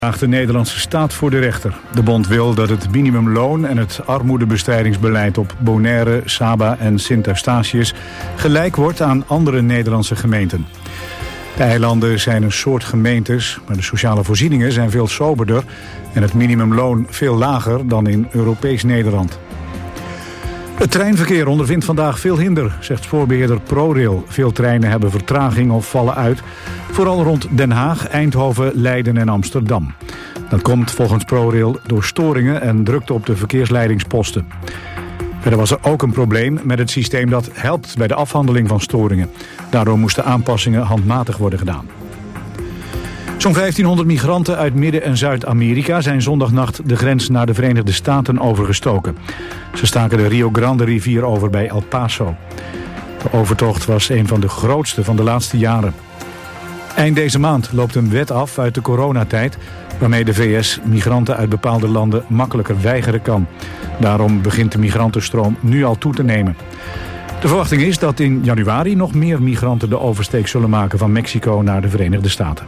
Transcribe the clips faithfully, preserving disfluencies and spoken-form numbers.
De Nederlandse staat voor de rechter. De bond wil dat het minimumloon en het armoedebestrijdingsbeleid op Bonaire, Saba en Sint-Eustatius gelijk wordt aan andere Nederlandse gemeenten. De eilanden zijn een soort gemeentes, maar de sociale voorzieningen zijn veel soberder en het minimumloon veel lager dan in Europees Nederland. Het treinverkeer ondervindt vandaag veel hinder, zegt spoorbeheerder ProRail. Veel treinen hebben vertraging of vallen uit. Vooral rond Den Haag, Eindhoven, Leiden en Amsterdam. Dat komt volgens ProRail door storingen en drukte op de verkeersleidingsposten. Verder was er ook een probleem met het systeem dat helpt bij de afhandeling van storingen. Daardoor moesten aanpassingen handmatig worden gedaan. Zo'n vijftienhonderd migranten uit Midden- en Zuid-Amerika zijn zondagnacht de grens naar de Verenigde Staten overgestoken. Ze staken de Rio Grande rivier over bij El Paso. De overtocht was een van de grootste van de laatste jaren. Eind deze maand loopt een wet af uit de coronatijd, waarmee de V S migranten uit bepaalde landen makkelijker weigeren kan. Daarom begint de migrantenstroom nu al toe te nemen. De verwachting is dat in januari nog meer migranten de oversteek zullen maken van Mexico naar de Verenigde Staten.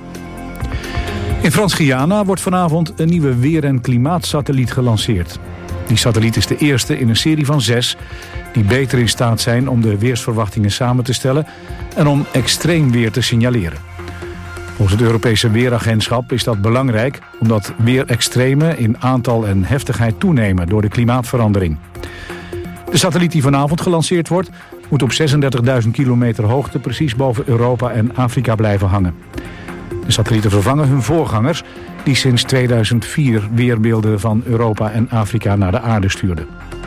In Frans-Guyana wordt vanavond een nieuwe weer- en klimaatsatelliet gelanceerd. Die satelliet is de eerste in een serie van zes die beter in staat zijn om de weersverwachtingen samen te stellen en om extreem weer te signaleren. Volgens het Europese Weeragentschap is dat belangrijk omdat weerextremen in aantal en heftigheid toenemen door de klimaatverandering. De satelliet die vanavond gelanceerd wordt moet op zesendertigduizend kilometer hoogte precies boven Europa en Afrika blijven hangen. De satellieten vervangen hun voorgangers die sinds tweeduizend vier weerbeelden van Europa en Afrika naar de aarde stuurden.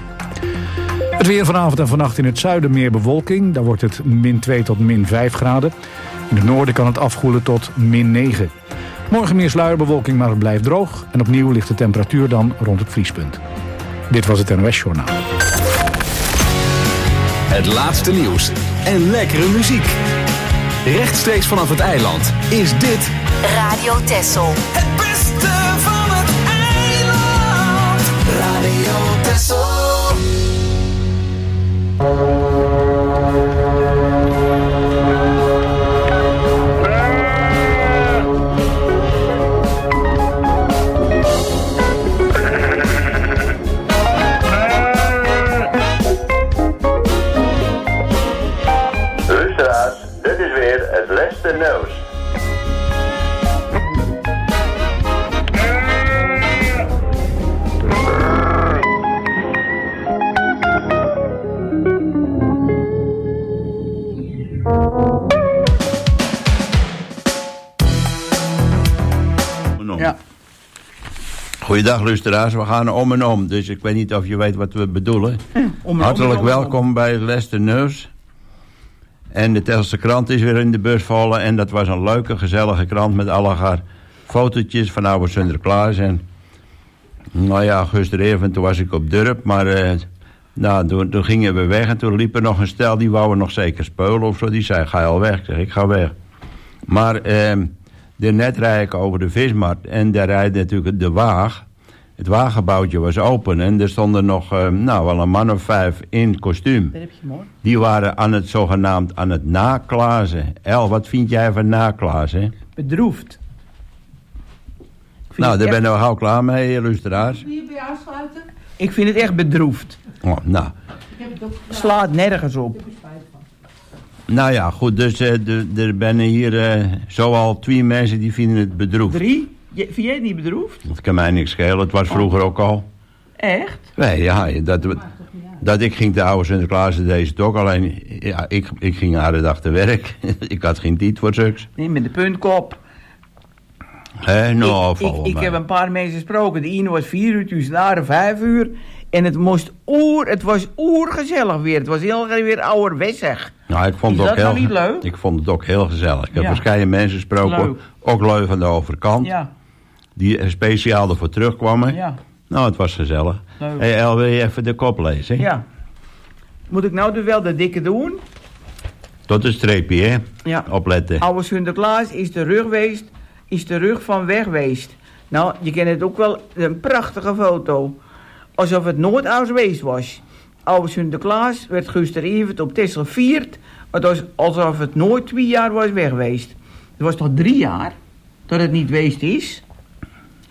Het weer vanavond en vannacht in het zuiden meer bewolking. Daar wordt het min twee tot min vijf graden. In het noorden kan het afkoelen tot min negen. Morgen meer sluierbewolking, maar het blijft droog. En opnieuw ligt de temperatuur dan rond het vriespunt. Dit was het N O S Journaal. Het laatste nieuws en lekkere muziek. Rechtstreeks vanaf het eiland is dit Radio Texel. Het beste van het eiland. Radio Texel. Luisteraars, dit is weer het laatste nieuws. Ja. Goeiedag luisteraars, we gaan om en om, dus ik weet niet of je weet wat we bedoelen. Om Hartelijk om, welkom om. bij het Laatste Nieuws. En de Telselse krant is weer in de bus vallen en dat was een leuke, gezellige krant met allerlei fotootjes van oude Sinterklaas. En nou ja, gisteravond toen was ik op Durp, maar uh, nou, toen, toen gingen we weg en toen liep er nog een stel, die wouden nog zeker speulen of zo. Die zei, ga je al weg? Ik zeg, ik ga weg. Maar uh, net rijd ik over de vismarkt en daar rijdt natuurlijk de waag. Het wagenboutje was open en er stonden nog, uh, nou wel een man of vijf in kostuum. Dat heb je mooi. Die waren aan het zogenaamd aan het naklazen. El, wat vind jij van naklazen? Bedroefd. Nou, daar echt... ben ik gauw klaar mee, luisteraars. Wil je bij jou aansluiten? Ik vind het echt bedroefd. Oh, nou. Slaat nergens op. Nou ja, goed, dus uh, er zijn hier uh, zoal twee mensen die vinden het bedroefd. Drie? Je, vind jij het niet bedroefd? Dat kan mij niks schelen, het was vroeger ook al. Echt? Nee, ja, dat, dat ik ging de oude Sinterklaas deze toch, alleen ja, ik, ik ging haar de dag te werk. Ik had geen tijd voor zulks. Nee, met de puntkop. Hé, nou, ik, ik, ik heb een paar mensen gesproken. De ene was vier uur, toen is na vijf uur. En het moest oer, het was oergezellig weer. Het was heel weer ouderwetsig. Nou, ik vond is het ook dat heel, nou niet leuk? Ik vond het ook heel gezellig. Ik heb ja. verschillende mensen gesproken, leuk. ook leuk van de overkant. Ja. Die speciaal ervoor terugkwamen. Ja. Nou, het was gezellig. Hé, hey, El, wil je even de kop lezen? Ja. Moet ik nou dus wel de dikke doen? Tot een streepje, hè? Ja. Opletten. Oude Sinterklaas is de rug geweest, is de rug van weg geweest. Nou, je kent het ook wel, een prachtige foto. Alsof het nooit oud geweest was. Oude Sinterklaas werd gisteravond op Texel gevierd. Het was alsof het nooit twee jaar was weg geweest. Het was toch drie jaar dat het niet geweest is?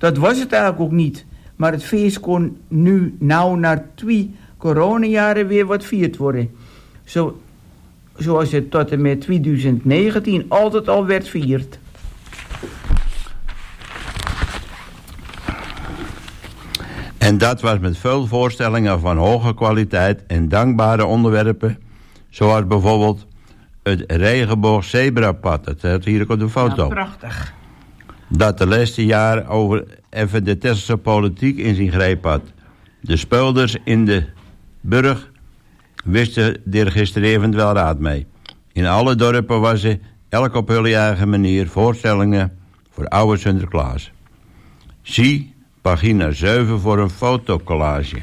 Dat was het eigenlijk ook niet. Maar het feest kon nu nou na twee coronajaren weer wat vierd worden. Zo, zoals het tot en met twintig negentien altijd al werd vierd. En dat was met veel voorstellingen van hoge kwaliteit en dankbare onderwerpen. Zoals bijvoorbeeld het regenboog zebrapad. Dat staat hier ook op de foto. Ja, prachtig. Dat de laatste jaren over even de Tesselse politiek in zijn greep had. De speurders in de burg wisten er gisteravond wel raad mee. In alle dorpen was ze, elk op hun eigen manier, voorstellingen voor oude Sinterklaas. Zie pagina zeven voor een fotocollage.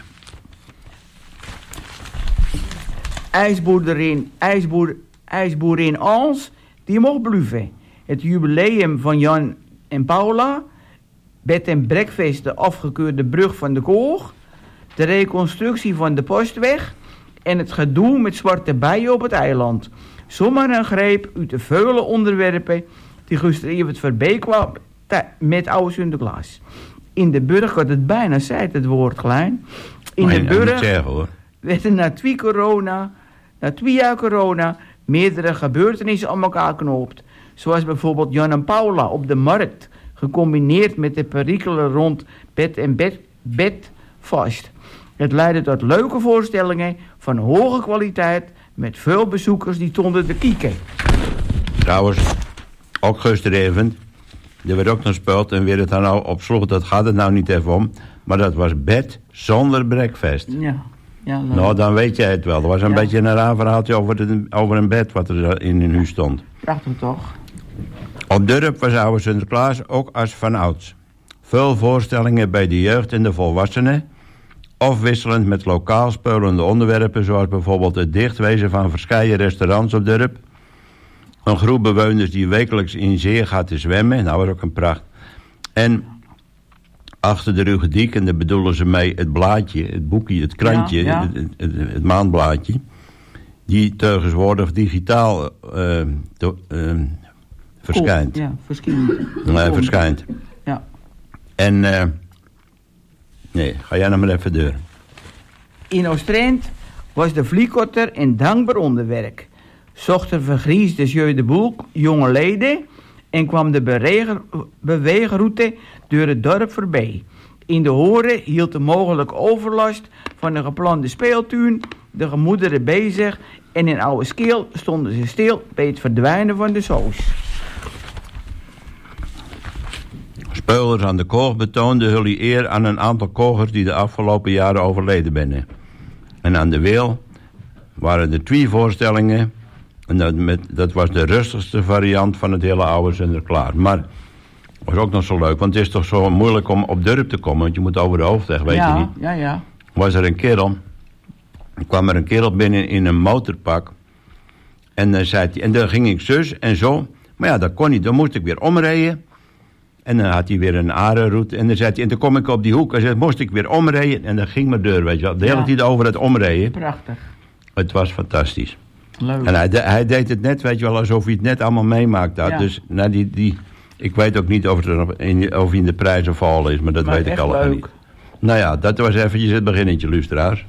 IJsboerderin, ijsboer, ijsboerin Als, die mocht bluffen. Het jubileum van Jan en Paula, bed en breakfast, de afgekeurde brug van de Koog, de reconstructie van de postweg en het gedoe met zwarte bijen op het eiland. Zomaar een greep uit de vele onderwerpen die gisteravond voorbij kwam met oude Sinterklaas. In de burg had het bijna zei het woord klein. In maar de burg zeggen, hoor. werden na twee corona, na twee jaar corona, meerdere gebeurtenissen aan elkaar geknoopt. Zoals bijvoorbeeld Jan en Paula op de markt, gecombineerd met de perikelen rond bed en bed, bed vast. Het leidde tot leuke voorstellingen van hoge kwaliteit met veel bezoekers die stonden te kijken. Trouwens, ook gisteravond, er werd ook nog gespeeld en weer het dan nou opsloeg, dat gaat het nou niet even om. Maar dat was bed zonder breakfast. Ja, ja leuk. Nou, dan weet jij het wel. Er was een Ja. beetje een raar verhaaltje over, de, over een bed wat er in een huis stond. Prachtig toch? Op Durp was oude Sinterklaas ook als van ouds. Veel voorstellingen bij de jeugd en de volwassenen. Afwisselend met lokaal spelende onderwerpen, zoals bijvoorbeeld het dichtwezen van verschillende restaurants op Durp. Een groep bewoners die wekelijks in zee gaat te zwemmen. Nou, was ook een pracht. En achter de Rugediek, en daar bedoelen ze mee het blaadje, het boekje, het krantje, Ja, ja. Het, het, het maandblaadje. Die tegenwoordig digitaal uh, te, uh, verschijnt. Ja, verschijnt. Nee, verschijnt. Ja. En, uh, nee, ga jij nou maar even deur. In Oostrent was de vliekotter een dankbaar onderwerp. Zocht er vergriesde Jeu de Boek jonge leden en kwam de beregen, beweegroute door het dorp voorbij. In de horen hield de mogelijke overlast van de geplande speeltuin de gemoederen bezig en in oude skeel stonden ze stil bij het verdwijnen van de soos. Speulers aan de koog betoonden jullie eer aan een aantal kogers die de afgelopen jaren overleden zijn. En aan de Weel waren er twee voorstellingen. En dat, met, dat was de rustigste variant van het hele oude Sinterklaas. Maar was ook nog zo leuk, want het is toch zo moeilijk om op Durp te komen, want je moet over de hoofdweg, weet ja, je niet. Ja, ja. Was er een kerel, er kwam er een kerel binnen in een motorpak. En dan zei hij, en dan ging ik zus en zo. Maar ja, dat kon niet, dan moest ik weer omrijden. En dan had hij weer een arenroute. En dan zei hij, en dan kom ik op die hoek. En dan moest ik weer omrijden. En dan ging mijn deur, weet je wel. De hele Ja. tijd over het omrijden. Prachtig. Het was fantastisch. Leuk. En hij, de- hij deed het net, weet je wel, alsof hij het net allemaal meemaakt had. Ja. Dus nou, die, die, ik weet ook niet of, het er nog in, of hij in de prijzen vallen is. Maar dat Maar weet ik echt allemaal leuk. niet. Nou ja, dat was eventjes het beginnetje, luisteraars.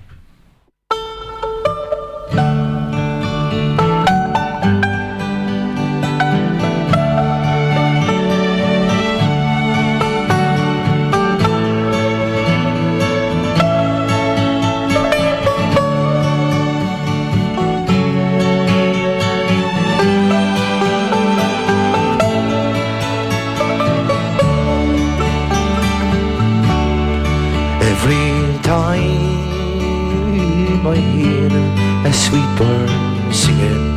Every time I hear a sweet bird singing,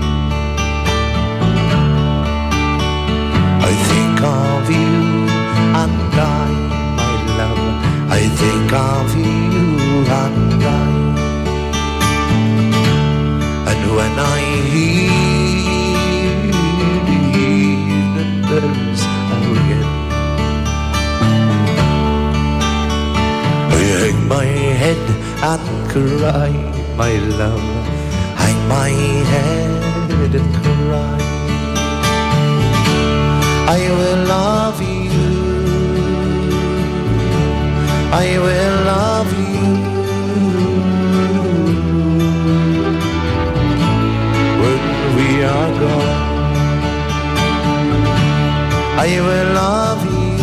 I think of you and I, my love, I think of you and I. And when I hear the evening bells are ringing, I hang my head and cry, my love. Hang my head and cry. I will love you I will love you when we are gone. I will love you,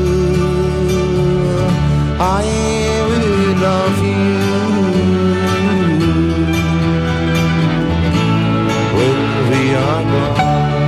I will love you when we are gone.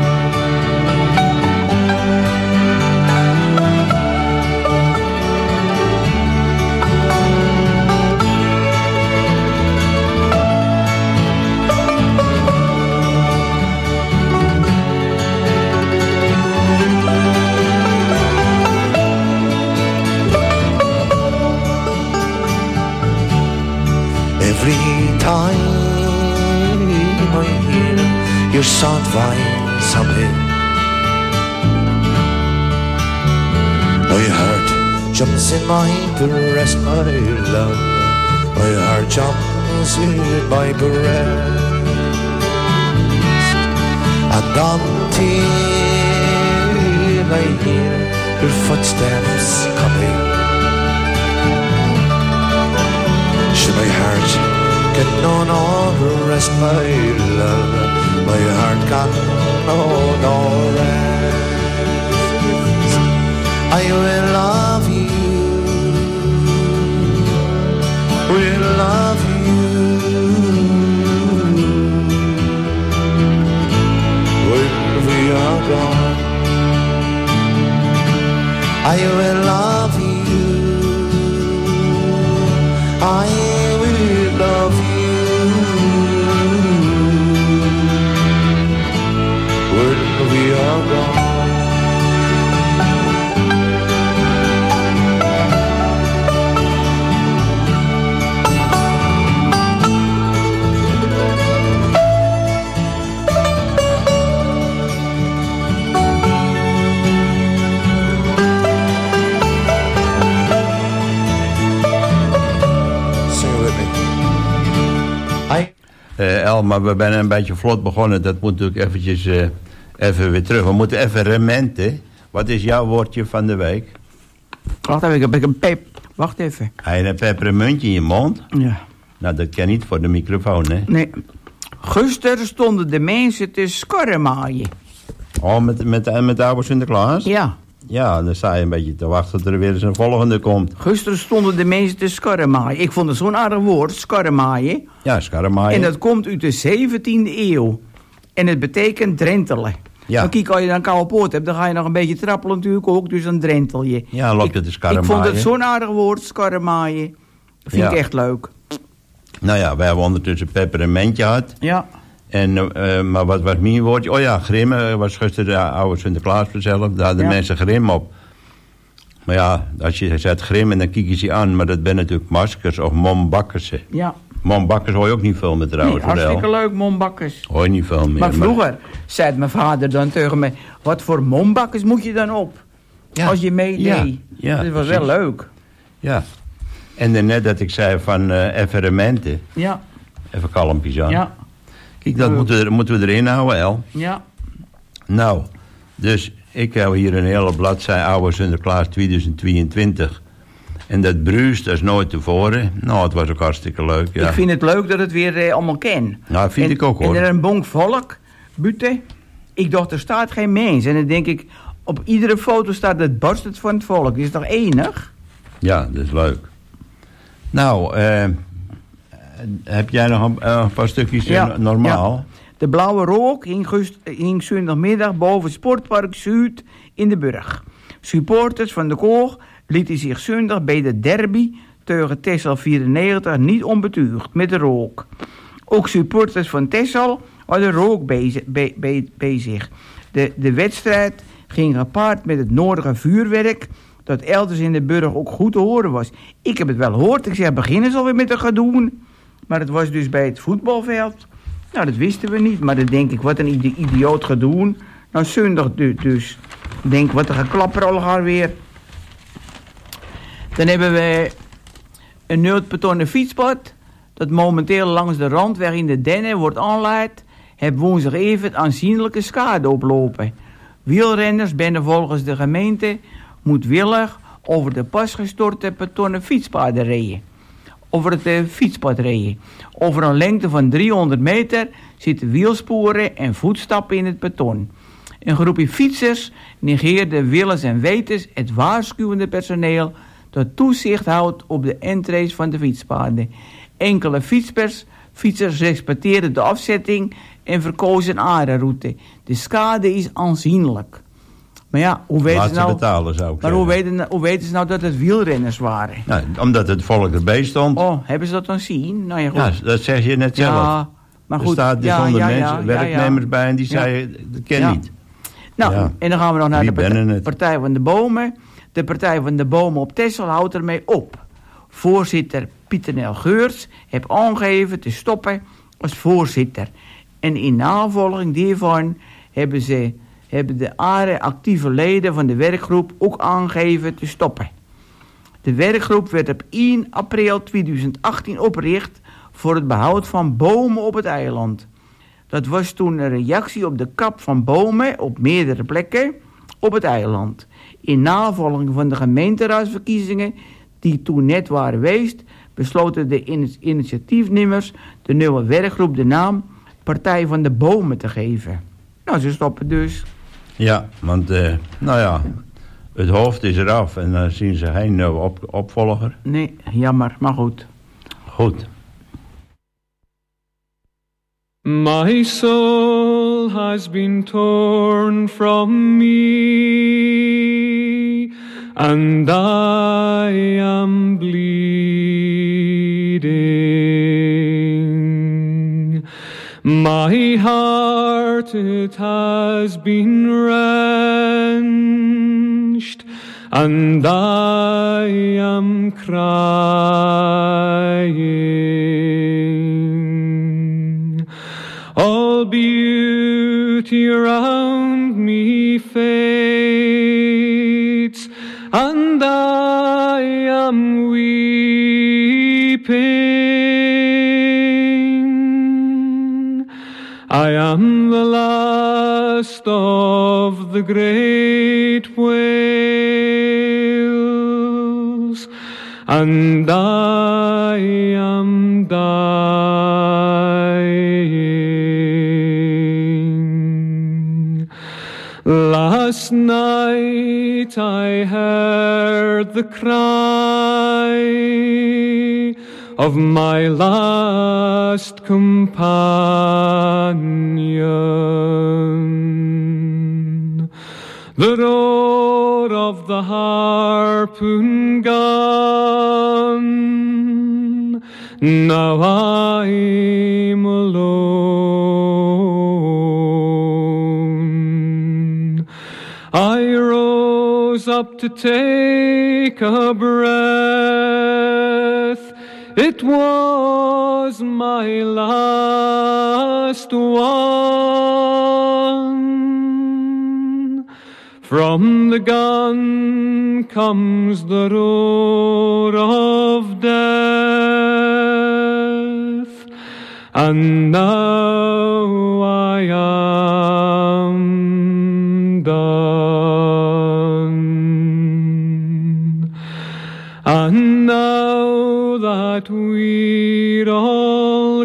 Every time I hear your soft voice humming, my heart jumps in my breast, my love. My heart jumps in my breast, and until I hear your footsteps coming, should my heart get no no rest, my love, my heart got no no rest. I will love you, will love you when we are gone. I will love you, I will love you when we are gone. Uh, El, maar we zijn een beetje vlot begonnen. Dat moet natuurlijk eventjes uh, even weer terug. We moeten even rementen. Wat is jouw woordje van de week? Wacht even, ik heb een pep. Wacht even. Heb je een pepermuntje in je mond? Ja. Nou, dat kan niet voor de microfoon, hè? Nee. Gisteren stonden de mensen te skorremaaien. Oh, met, met, met de oude Sinterklaas? Ja. Ja, dan sta je een beetje te wachten tot er weer eens een volgende komt. Gisteren stonden de mensen te skorremaaien. Ik vond het zo'n aardig woord, skorremaaien. Ja, skorremaaien. En dat komt uit de zeventiende eeuw. En het betekent drentelen. Ja. Maar kijk, als je dan een koude poot hebt, dan ga je nog een beetje trappelen natuurlijk ook. Dus dan drentel je. Ja, loopt het de skorremaaien. Ik vond het zo'n aardig woord, skorremaaien. Dat vind Ja. ik echt leuk. Nou ja, wij hebben ondertussen pepermuntje gehad. Ja. En, uh, maar wat was mijn woordje? Oh ja, grim uh, was gisteren de oude Sinterklaas zelf. Daar hadden Ja. mensen grim op. Maar ja, als je zet grim en dan kijk je ze aan. Maar dat zijn natuurlijk maskers of mombakkersen. Ja. Mombakkers hoor je ook niet veel met trouwens. Nee, hartstikke leuk, mombakkers. Hoor je niet veel meer. Maar vroeger zei mijn vader dan tegen mij, wat voor mombakkers moet je dan op? Ja. Als je meedeed. Ja. Ja, dat was precies. wel leuk. Ja. En daarnet dat ik zei van uh, even rementen. Ja. Even kalmpjes aan. Ja. Kijk, dat Leuk. moeten we, moeten we erin houden, El. Ja. Nou, dus ik heb hier een hele bladzij oude Sinterklaas tweeduizend tweeëntwintig. En dat bruist als nooit tevoren. Nou, het was ook hartstikke leuk, ja. Ik vind het leuk dat het weer eh, allemaal ken. Nou, vind en, ik ook, hoor. En er een bonk volk, buiten. Ik dacht, er staat geen mens. En dan denk ik, op iedere foto staat het borst van het volk. Is toch enig? Ja, dat is leuk. Nou, eh, heb jij nog een, uh, een paar stukjes uh, Ja, normaal? ja. De blauwe rook hing, gust, hing zondagmiddag boven het Sportpark Zuid in de Burg. Supporters van de koor lieten zich zondag bij de derby tegen Texel vierennegentig niet onbetuigd met de rook. Ook supporters van Texel hadden rook bezig. Be, be, bezig. De, de wedstrijd ging gepaard met het nodige vuurwerk dat elders in de Burg ook goed te horen was. Ik heb het wel gehoord. Ik zeg, beginnen ze alweer met te gaan doen. Maar het was dus bij het voetbalveld. Nou, dat wisten we niet. Maar dan denk ik, wat een ide- idioot gaat doen. Nou, zondag du- dus. Denk, wat een geklapper al weer. Dan hebben we een noodbetonnen fietspad. Dat momenteel langs de randweg in de Dennen wordt aanleid. Heb woensdag even aanzienlijke schade oplopen. Wielrenners binnen volgens de gemeente moedwillig over de pas gestorte betonnen fietspaden reden. Over het uh, fietspad reden. Over een lengte van driehonderd meter zitten wielsporen en voetstappen in het beton. Een groepje fietsers negeerde willens en wetens het waarschuwende personeel dat toezicht houdt op de entrees van de fietspaden. Enkele fietsers, fietsers respecteerden de afzetting en verkozen een aarderoute. De schade is aanzienlijk. Maar ja, hoe weten Laat ze nou, betalen, zou ik maar zeggen. hoe weten, hoe weten ze nou dat het wielrenners waren? Nou, omdat het volk erbij stond. Oh, hebben ze dat dan zien? Nou ja, goed. Ja, dat zeg je net zelf. Ja, maar goed. Er staat dus ja, honderd ja, mensen, ja, werknemers ja. bij en die Ja. zeiden, dat ken Ja. niet. Nou, Ja. en dan gaan we nog naar Wie de bennen partij, het? partij van de Bomen. De Partij van de Bomen op Texel houdt ermee op. Voorzitter Pieter Nel Geurts heeft aangegeven te stoppen als voorzitter. En in navolging hiervan hebben, ze, hebben de aarde actieve leden van de werkgroep ook aangegeven te stoppen. De werkgroep werd op één april tweeduizend achttien opgericht voor het behoud van bomen op het eiland. Dat was toen een reactie op de kap van bomen op meerdere plekken op het eiland. In navolging van de gemeenteraadsverkiezingen die toen net waren geweest, besloten de in- initiatiefnemers de nieuwe werkgroep de naam Partij van de Bomen te geven. Nou, ze stoppen dus. Ja, want, uh, nou ja, het hoofd is eraf en dan zien ze geen nieuwe op- opvolger. Nee, jammer, maar goed. Goed. My soul has been torn from me, and I am bleeding. My heart, it has been wrenched, and I am crying. All beauty around me fades, and I am weeping. I am the last of the great whales, and I am dying. Last night I heard the cry of my last companion, the roar of the harpoon gun. Now I'm alone. I rose up to take a breath. It was my last one. From the gun comes the roar of death, and now I am done. And now that we're all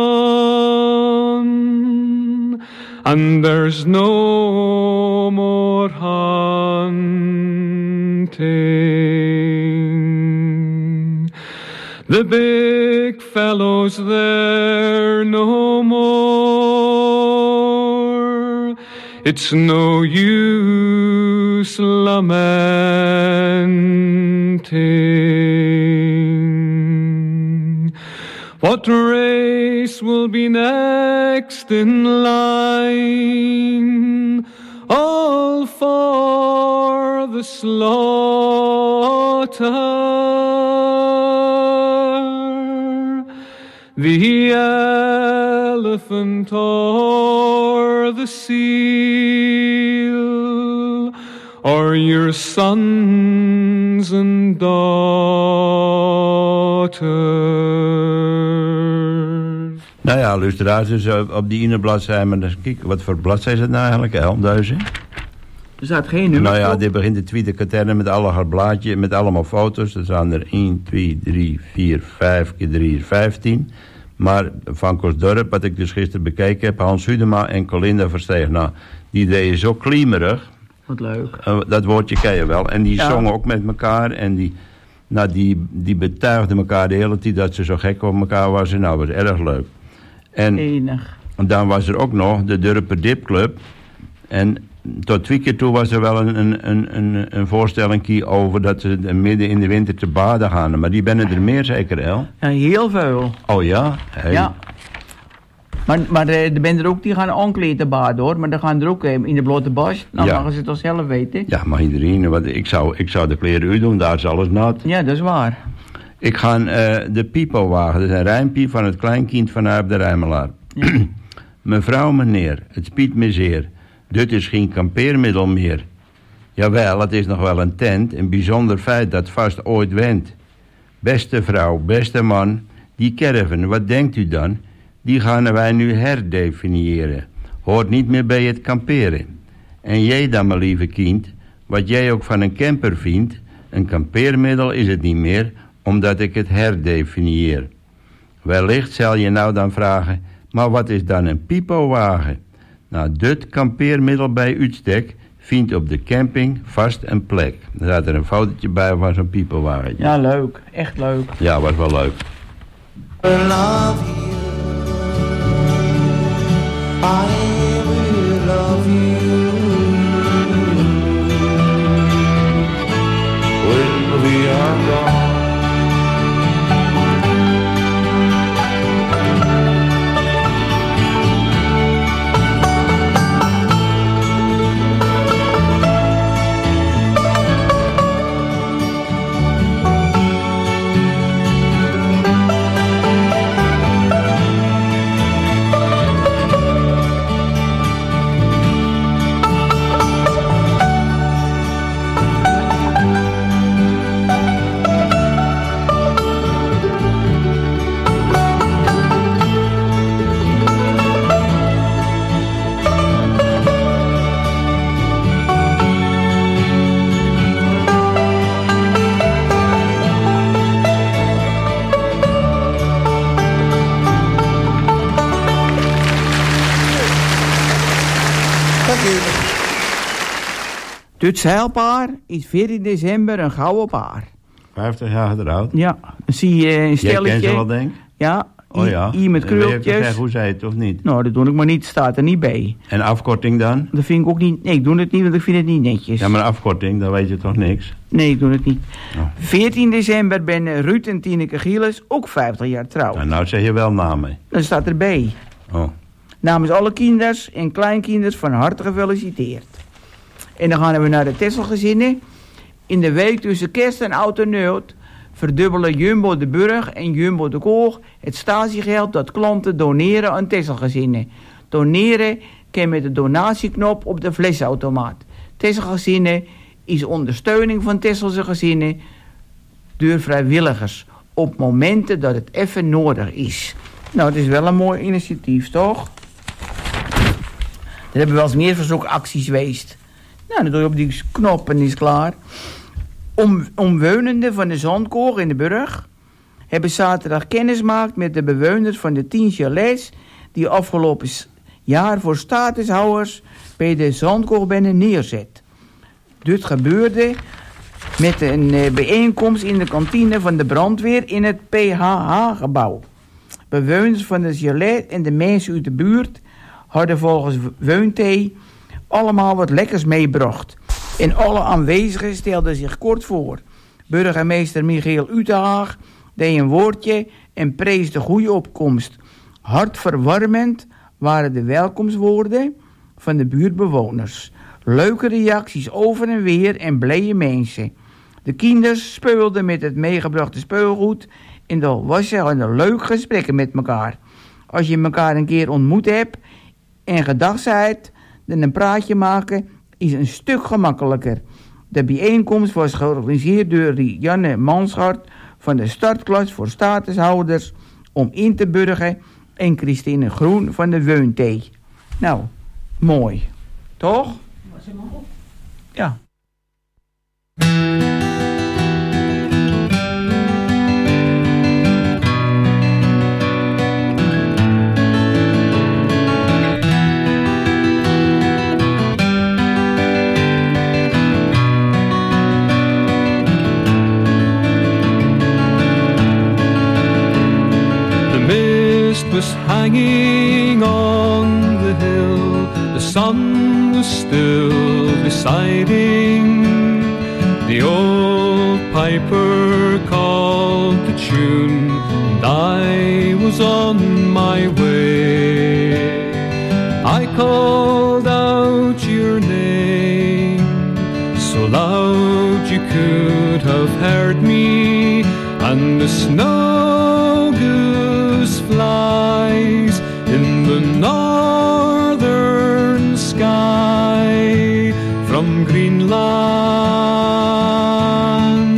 gone, and there's no more hunting, the big fellow's there no more. It's no use lamenting. What race will be next in line? All for the slaughter. The elephant or the seal, or your sons and daughters. Nou ja, luisteraars, dus op die ene bladzijde, maar eens kijken, wat voor bladzijde is het nou eigenlijk? Elfduizend? Er staat geen nummer Nou ja, op. dit begint de tweede katerne met alle haar blaadje, met allemaal foto's. Er staan er één, twee, drie, vier, vijf keer drie is vijftien. Maar van Korsdorp, wat ik dus gisteren bekeken heb, Hans Hudema en Colinda Versteeg. Nou, die deden zo klimmerig. Wat leuk. Uh, dat woordje ken je wel. En die Ja. zongen ook met elkaar. En die, nou, die, die betuigden elkaar de hele tijd dat ze zo gek op elkaar waren. Nou, dat was erg leuk. En, Enig. en dan was er ook nog de Durper Dipclub. En tot twee keer toe was er wel een, een, een, een, een voorstelling over dat ze midden in de winter te baden gaan. Maar die bennen er meer zeker, El? Ja, heel veel. Oh ja? Hey. Ja. Maar, maar eh, er zijn er ook die gaan aankleden baden hoor. Maar dan gaan er ook eh, in de blote bas. Dan Ja. mogen ze het toch zelf weten. Ja, maar iedereen. Want ik, zou, ik zou de kleren u doen, daar is alles nat. Ja, dat is waar. Ik ga uh, de Pipo-wagen. Dat is een rijmpie van het kleinkind van Huip de Rijmelaar. Ja. Mevrouw, meneer, het spiet me zeer. Dit is geen kampeermiddel meer. Jawel, het is nog wel een tent. Een bijzonder feit dat vast ooit went. Beste vrouw, beste man, die caravan, wat denkt u dan? Die gaan wij nu herdefiniëren. Hoort niet meer bij het kamperen. En jij dan, mijn lieve kind, wat jij ook van een camper vindt, een kampeermiddel is het niet meer, omdat ik het herdefinieer. Wellicht zal je nou dan vragen, maar wat is dan een pipowagen? Nou, dit kampeermiddel bij uitstek vindt op de camping vast een plek. Er staat er een fotootje bij van zo'n pipowagen. Ja, leuk. Echt leuk. Ja, was wel leuk. Love you. I will love you when we are gone. Dit zeilpaar is veertien december een gouden paar. vijftig jaar getrouwd. Ja, dan zie je een Jij stelletje. kent ze wel, denk ik? Ja, Oh ja. hier met En wil je ook krultjes. zeggen hoe zij het, of niet? Nou, dat doe ik maar niet, staat er niet bij. En afkorting dan? Dat vind ik ook niet, nee, ik doe het niet, want ik vind het niet netjes. Ja, maar afkorting, dan weet je toch niks? Nee, ik doe het niet. Oh. veertien december ben Ruud en Tineke Gielis ook vijftig jaar trouw. Nou, nou zeg je wel namen. Dat staat erbij. Oh. Namens alle kinders en kleinkinders van harte gefeliciteerd. En dan gaan we naar de Tesselgezinnen. In de week tussen kerst en oud en nieuw verdubbelen Jumbo de Burg en Jumbo de Koog het statiegeld dat klanten doneren aan Tesselgezinnen. Doneren kan met de donatieknop op de flesautomaat. Tesselgezinnen is ondersteuning van Tesselse gezinnen door vrijwilligers op momenten dat het even nodig is. Nou, het is wel een mooi initiatief, toch? Er hebben wel eens meer verzoekacties geweest. Nou, dan doe je op die knop en is klaar. Om, omwonenden van de Zandkoor in de Burg hebben zaterdag kennis gemaakt met de bewoners van de tien chalets die afgelopen jaar voor statushouders bij de Zandkoorbennen neerzet. Dit gebeurde met een uh, bijeenkomst in de kantine van de brandweer in het P H H-gebouw. Bewoners van de chalet en de mensen uit de buurt hadden volgens Weuntee allemaal wat lekkers meebracht. En alle aanwezigen stelden zich kort voor. Burgemeester Michiel Utenhaag deed een woordje en prees de goede opkomst. Hartverwarmend waren de welkomstwoorden van de buurtbewoners. Leuke reacties over en weer en blije mensen. De kinders speelden met het meegebrachte speelgoed en er was er een leuk gesprekken met elkaar. Als je elkaar een keer ontmoet hebt en gedag zijt, dan een praatje maken is een stuk gemakkelijker. De bijeenkomst was georganiseerd door Rianne Manschart van de startklas voor statushouders om in te burgen en Christine Groen van de Weuntee. Nou, mooi. Toch? Ja. Was hanging on the hill, the sun was still deciding. The old piper called the tune, and I was on my way. I called out your name, so loud you could have heard me, and the snow goose flies in the northern sky from Greenland.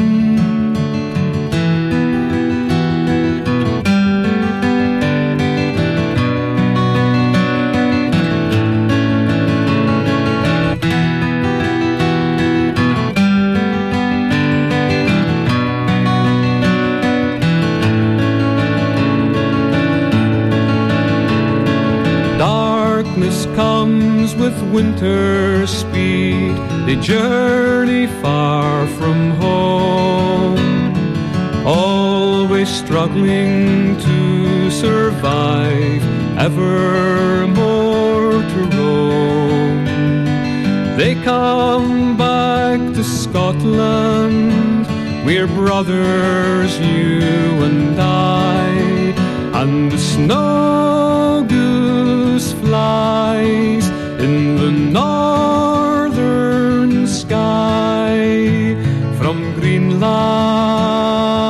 Comes with winter speed, they journey far from home, always struggling to survive, ever more to roam. They come back to Scotland, we're brothers, you and I, and the snow goose flies in the northern sky from Greenland.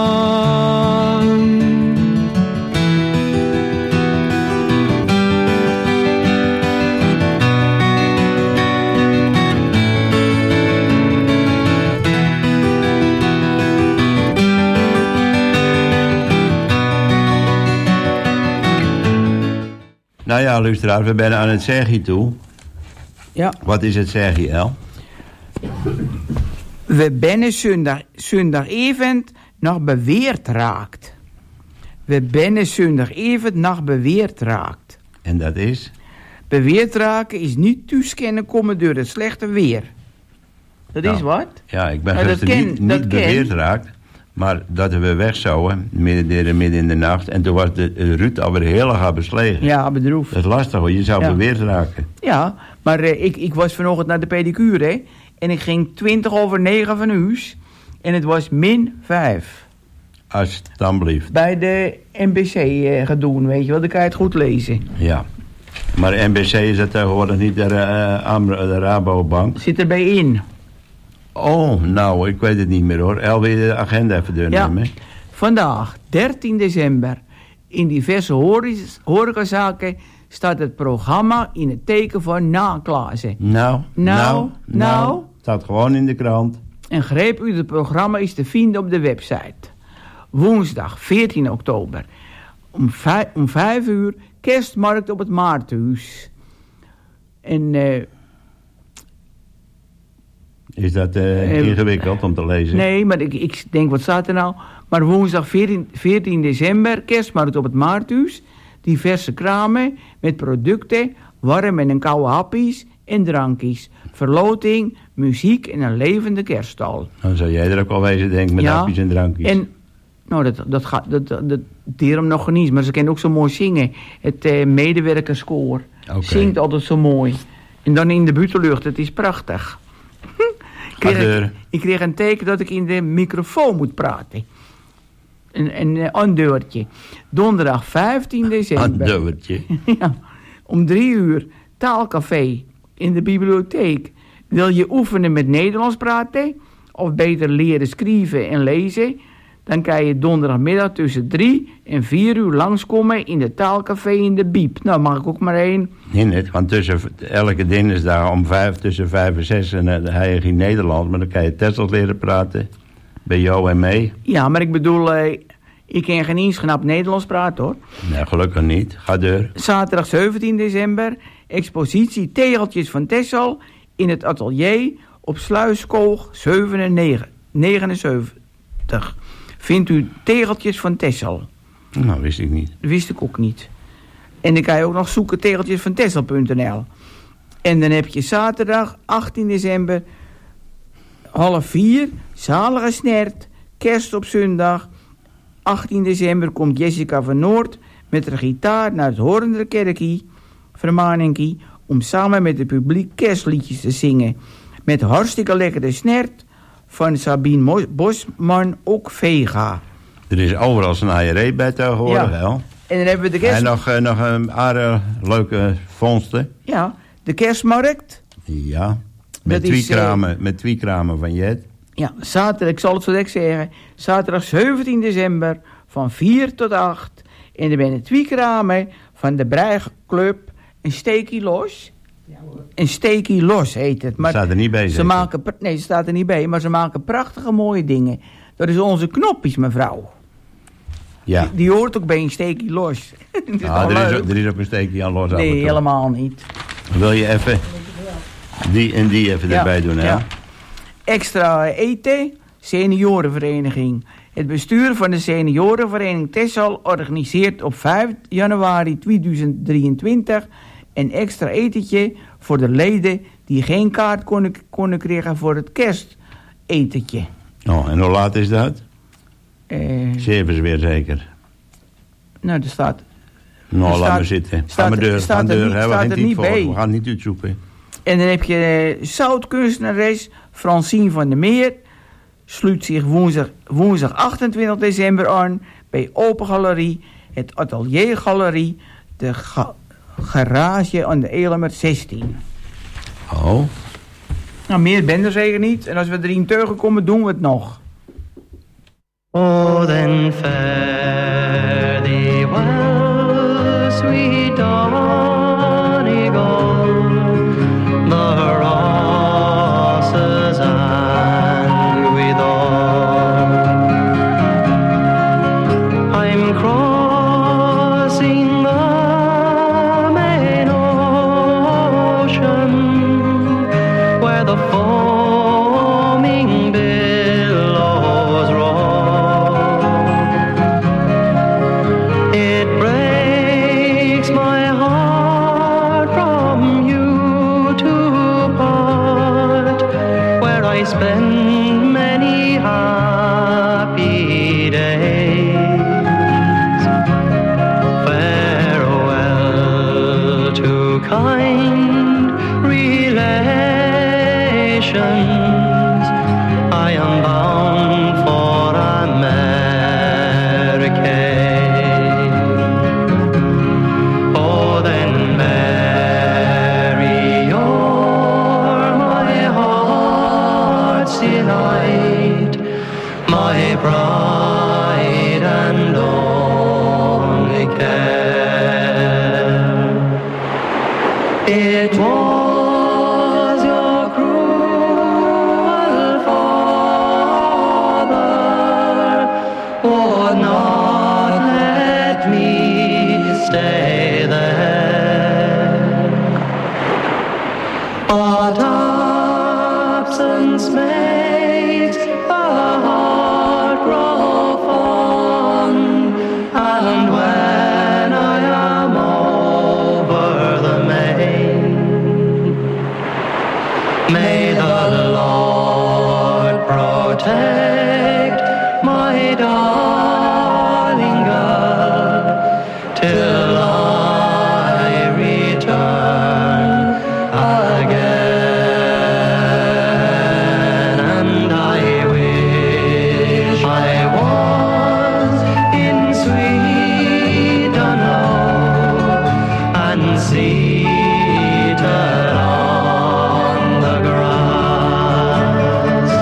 Nou ja, luisteraar, we zijn aan het Sergie toe. Ja. Wat is het Sergie, El? We zijn zondag, zondagavond nog beweerd raakt. We zijn zondagavond nog beweerd raakt. En dat is? Beweerd raken is niet thuis kunnen komen door het slechte weer. Dat nou, is wat? Ja, ik ben nou, gisteren ken, niet, niet beweerd raakt. Maar dat we weg zouden, midden, midden in de nacht. En toen was de uh, Ruud alweer heel erg beslegen. Ja, bedroefd. Dat is lastig hoor, je zou ja. beweerd raken. Ja, maar uh, ik, ik was vanochtend naar de pedicure, hè. En ik ging twintig over negen van huis. En het was min vijf. Alsjeblieft. Bij de N B C uh, gedoen, weet je wel. Dan kan je het goed lezen. Ja. Maar N B C is het tegenwoordig niet de, uh, de Rabobank. Zit erbij in. Oh, nou, ik weet het niet meer hoor. El, wil je de agenda even doornemen? Ja. Vandaag, dertien december, in diverse horecazaken staat het programma in het teken van naklazen. Nou, nou, nou, nou. nou. Staat gewoon in de krant. En greep u, het programma is te vinden op de website. Woensdag, veertien oktober, om vijf, om vijf uur, kerstmarkt op het Maartenhuis. En... Uh, Is dat uh, ingewikkeld om te lezen? Nee, maar ik, ik denk, wat staat er nou? Maar woensdag veertien december, kerstmarkt op het Maarthuis. Diverse kramen met producten, warm en koude happies en drankjes. Verloting, muziek en een levende kerststal. Dan zou jij er ook al wezen, denk ik, met ja, happies en drankjes. En, nou, dat, dat gaat, dat, dat, dat deer hem nog geniet. Maar ze kunnen ook zo mooi zingen. Het uh, medewerkerskoor okay. zingt altijd zo mooi. En dan in de buitenlucht, het is prachtig. Ik kreeg, ik, ik kreeg een teken dat ik in de microfoon moet praten. Een, een, een deurtje. Donderdag vijftien december. Een deurtje. Ja, om drie uur taalcafé in de bibliotheek. Wil je oefenen met Nederlands praten? Of beter leren schrijven en lezen? Dan kan je donderdagmiddag tussen drie en vier uur langskomen in de taalcafé in de Biep. Nou, mag ik ook maar één. Nee, net, want tussen elke dinsdag om vijf, tussen vijf en zes en uh, hij in Nederland, maar dan kan je Texels leren praten. Bij jou en mij. Ja, maar ik bedoel, uh, ik kan geen eens knap Nederlands praten, hoor. Nee, gelukkig niet. Ga deur. Zaterdag zeventien december, expositie Tegeltjes van Texel in het atelier op Sluiskoog negenenzeventig vindt u tegeltjes van Texel. Nou, wist ik niet. Dat wist ik ook niet. En dan kan je ook nog zoeken tegeltjes van Texel punt n l. En dan heb je zaterdag achttien december half vier, zalige snert, kerst op zondag. achttien december komt Jessica van Noord met haar gitaar naar het Horender kerkie, vermaninkie, om samen met het publiek kerstliedjes te zingen. Met hartstikke lekkere snert van Sabine Mo- Bosman, ook Vega. Er is overal snijderij bij tegenwoordig, Ja. wel. En dan hebben we de kerst... En nog, uh, nog een aardige leuke vondsten. Ja, de kerstmarkt. Ja, met Dat is, twiekramen, met twiekramen van Jet. Ja, zaterdag, ik zal het zo direct zeggen. Zaterdag zeventien december van vier tot acht. En er ben je twee kramen van de Breigenclub. Een steekie los. Een steekie los heet het. Maar staat er niet bij, ze zeker? maken, pr- Nee, ze staat er niet bij. Maar ze maken prachtige mooie dingen. Dat is onze knoppies, mevrouw. Ja. Die, die hoort ook bij een steekie los. Dat is Ah, toch er, is leuk? ook, er is ook een steekje aan los. af en Nee, toe. helemaal niet. Wil je even die en die even Ja, erbij doen, hè? ja. Extra eten, seniorenvereniging. Het bestuur van de seniorenvereniging Texel organiseert op vijf januari tweeduizend drieëntwintig een extra etentje voor de leden die geen kaart konden, konden krijgen voor het kerstetentje. Oh, en hoe laat is dat? Eh, Zeven weer zeker. nou, er staat... Nou, er laat staat- maar zitten. staat Ga maar er- deur, staat ga er deur. niet- Hè, we staat gaan er niet niet voor. bij. We gaan niet uitzoeken. En dan heb je uh, zoutkunstenares Francine van der Meer. Sluit zich woensdag, woensdag achtentwintig december aan bij Open Galerie, het Atelier Galerie, de ga- garage aan de Elemer zestien. Oh. Nou, meer ben er zeker niet. En als we erin tegenkomen, doen we het nog. Oh, then fare thee well, sweet Donegal. The rosses and withal. I'm crossing the main ocean, where the foaming billows roll. It breaks my heart from you to part, where I spend many happy days. Farewell to kind relations. I am bound for America. Oh, then Mary, you're my heart's delight, my pride and only care. It was your cruel father would not let me stay there, but absence makes the heart grow fond, and when I am over the main, may the Lord protect my darling girl till I return again. And I wish I was in sweet Dunlow and seated on the grass.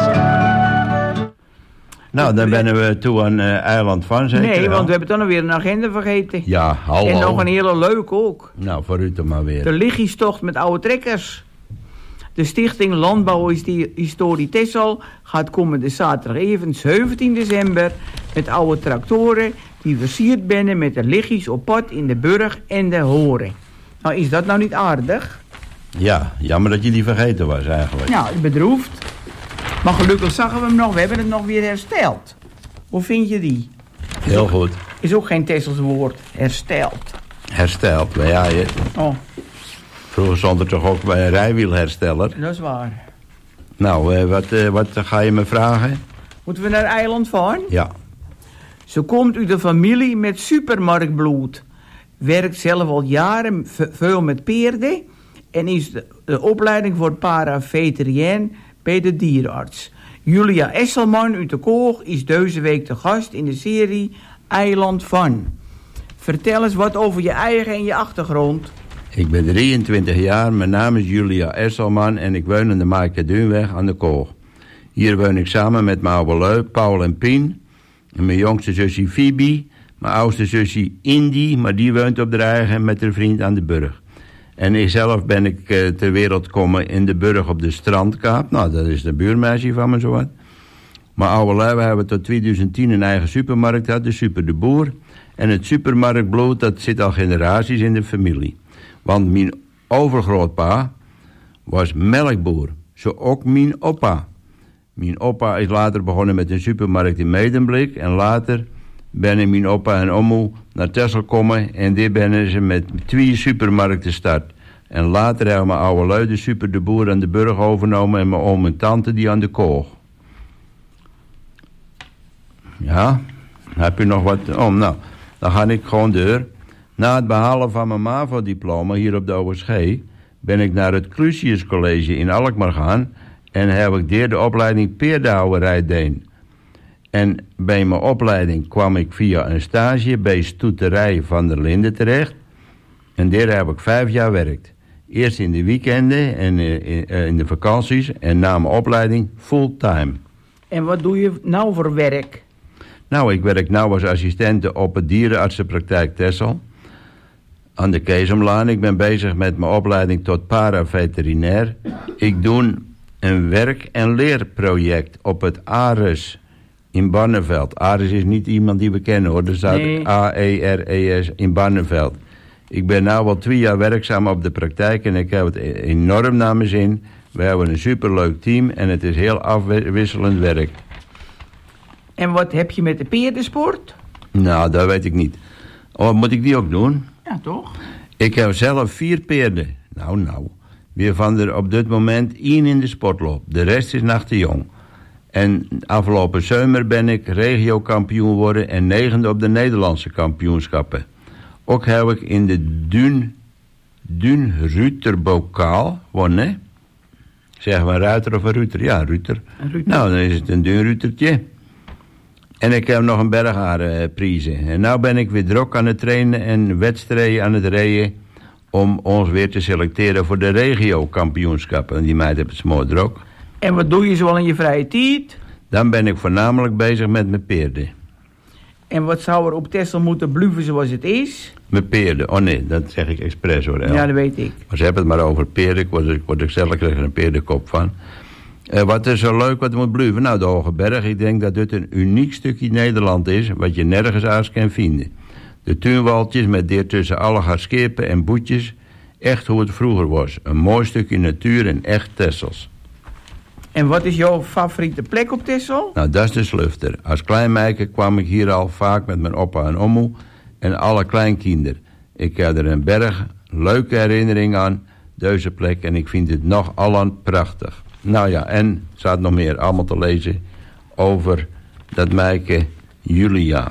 Nou, dan ben we toe aan uh, Eiland van, zeker Nee, wel? want we hebben dan nog weer een agenda vergeten. Ja, hallo. En nog een hele leuke ook. Nou, vooruit dan maar weer. De liggiestocht met oude trekkers. De stichting Landbouwhistorie Texel gaat komende zaterdag even zeventien december met oude tractoren die versierd zijn met de liggies op pad in de Burg en de Horen. Nou, is dat nou niet aardig? Ja, jammer dat je die vergeten was eigenlijk. Nou, bedroefd. Maar gelukkig zagen we hem nog. We hebben het nog weer hersteld. Hoe vind je die? Heel ook, goed. Is ook geen Tessels woord. Hersteld. Hersteld, maar ja, je... Oh. Vroeger stond er toch ook bij een rijwielhersteller. Dat is waar. Nou, uh, wat, uh, wat ga je me vragen? Moeten we naar Eiland Van? Ja. Zo komt u de familie met supermarktbloed. Werkt zelf al jaren v- veel met peerden. En is de, de opleiding voor paraveterien bij de dierenarts. Julia Esselman uit de Koog is deze week te gast in de serie Eiland Van. Vertel eens wat over je eigen en je achtergrond. Ik ben drieëntwintig jaar, mijn naam is Julia Esselman en ik woon in de Maaikeduunweg aan de Koog. Hier woon ik samen met mijn oude lui, Paul en Pien. En mijn jongste zusje Phoebe, mijn oudste zusje Indy, maar die woont op de eigen met haar vriend aan de Burg. En ikzelf ben ik uh, ter wereld gekomen in de Burg op de Strandkaap. Nou, dat is de buurmeisje van me zowat. Mijn oude lui, we hebben tot tweeduizend tien een eigen supermarkt gehad, de Super de Boer. En het supermarktbloed, dat zit al generaties in de familie. Want mijn overgrootpa was melkboer. Zo ook mijn opa. Mijn opa is later begonnen met een supermarkt in Medemblik. En later ben mijn opa en omoe naar Texel gekomen. En dit ben ze met twee supermarkten gestart. En later hebben mijn oude lui de Super de Boer aan de Burg overgenomen. En mijn oom en tante die aan de Koog. Ja, heb je nog wat? Oh, nou, dan ga ik gewoon door. Na het behalen van mijn MAVO-diploma hier op de O S G... ben ik naar het Crucius College in Alkmaar gegaan... en heb ik daar de opleiding peerdehouwerij gedaan. En bij mijn opleiding kwam ik via een stage bij Stoeterij van der Linden terecht... en daar heb ik vijf jaar gewerkt. Eerst in de weekenden en in de vakanties... en na mijn opleiding fulltime. En wat doe je nou voor werk? Nou, ik werk nu als assistente op het dierenartsenpraktijk Texel... aan de Keesomlaan. Ik ben bezig met mijn opleiding tot paraveterinair. Ik doe een werk- en leerproject op het Ares in Barneveld. Ares is niet iemand die we kennen hoor. Er staat nee. A E R E S in Barneveld. Ik ben nu al twee jaar werkzaam op de praktijk en ik heb het enorm naar mijn zin. We hebben een superleuk team en het is heel afwisselend werk. En wat heb je met de peerdensport? Nou, dat weet ik niet. Oh, moet ik die ook doen? Ja, toch? Ik heb zelf vier peerden. Nou, nou. Weer van er op dit moment één in de sportloop. De rest is nog te jong. En afgelopen zomer ben ik regiokampioen geworden... en negende op de Nederlandse kampioenschappen. Ook heb ik in de Dun, Dun Ruterbokaal gewonnen. Zeggen we een ruiter of een ruter? Ja, een ruter. Een ruter. Nou, dan is het een dun rutertje. En ik heb nog een bergharenprijzen. En nu ben ik weer druk aan het trainen en wedstrijden aan het rijden... om ons weer te selecteren voor de regio-kampioenschappen. En die meid heeft het mooi druk. En wat doe je zoal in je vrije tijd? Dan ben ik voornamelijk bezig met mijn peerden. En wat zou er op Texel moeten bluffen zoals het is? Mijn peerden. Oh nee, dat zeg ik expres hoor. El. Ja, dat weet ik. Maar ze hebben het maar over peerden. Ik word, ik word ik zelf krijg er een peerdenkop van. Uh, wat is zo leuk wat moet bluffen? Nou, de Hoge Berg. Ik denk dat dit een uniek stukje Nederland is... wat je nergens anders kan vinden. De tuinwaldjes met daartussen alle gaskepen en boetjes. Echt hoe het vroeger was. Een mooi stukje natuur en echt Texels. En wat is jouw favoriete plek op Texel? Nou, dat is de Slufter. Als klein meisje kwam ik hier al vaak met mijn opa en omoe... en alle kleinkinderen. Ik heb er een berg leuke herinnering aan, deze plek... en ik vind het nog allen prachtig. Nou ja, en er staat nog meer allemaal te lezen over dat meisje Julia.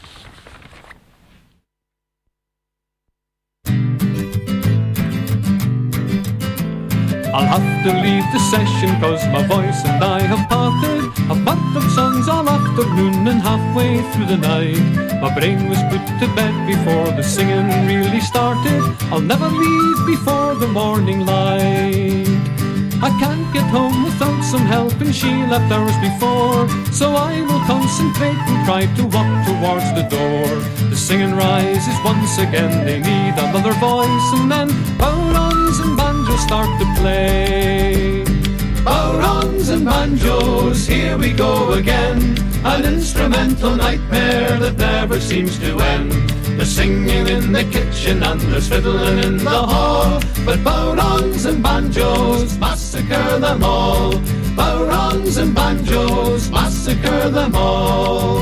I'll have to leave the session cause my voice and I have parted. I've packed up songs all afternoon and halfway through the night. My brain was put to bed before the singing really started. I'll never leave before the morning light. I can't get home without some help and she left hours before. So I will concentrate and try to walk towards the door. The singing rises once again, they need another voice. And then bowrons and banjos start to play. Bowrons and banjos, here we go again. An instrumental nightmare that never seems to end. There's singing in the kitchen and there's fiddling in the hall, but bowrongs and banjos massacre them all. Bowrongs and banjos massacre them all.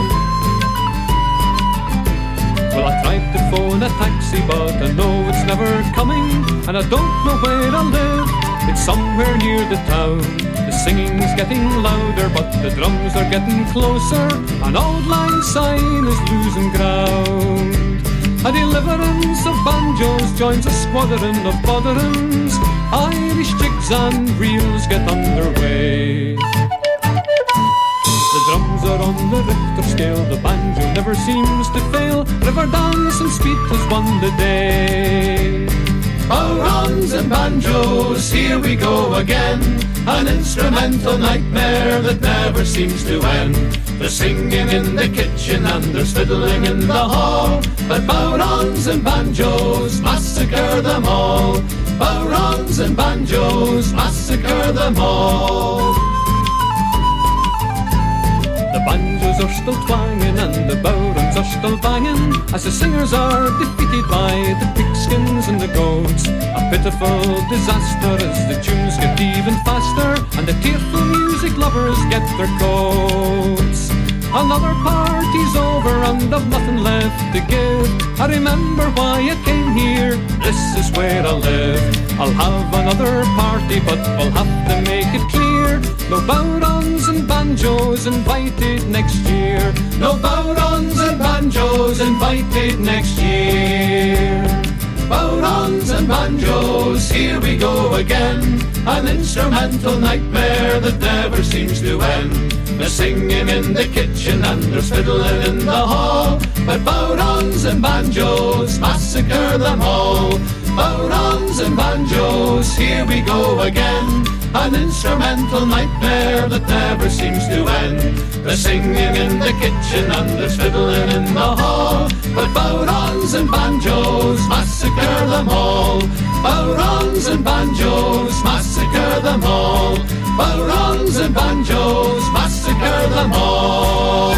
Well, I tried to phone a taxi, but I know it's never coming, and I don't know where I live. It's somewhere near the town. The singing's getting louder, but the drums are getting closer. An old line sign is losing ground. A deliverance of banjos joins a squadron of bodhrans. Irish jigs and reels get underway. The drums are on the Richter scale, the banjo never seems to fail. River dance and speed has won the day. Bowrongs and banjos, here we go again. An instrumental nightmare that never seems to end. There's singing in the kitchen and there's fiddling in the hall, but bowrongs and banjos massacre them all. Bowrongs and banjos massacre them all. The banjos are still twanging and the bowrongs are still banging, as the singers are defeated by the pigskins and the goats. A pitiful disaster as the tunes get even faster and the tearful music lovers get their coats. Another party's over and I've nothing left to give. I remember why I came here, this is where I live. I'll have another party but we'll have to make it clear. No bowrongs and banjos invited next year. No bowrongs and banjos invited next year. Bowrongs and banjos, here we go again. An instrumental nightmare that never seems to end. There's singing in the kitchen and there's fiddling in the hall, but bowrongs and banjos massacre them all. Bowrongs and banjos, here we go again. An instrumental nightmare that never seems to end. There's singing in the kitchen and there's fiddling in the hall, but bowrongs and banjos massacre them all. Bowrongs and banjos massacre them all. Bowrongs and banjos massacre them all.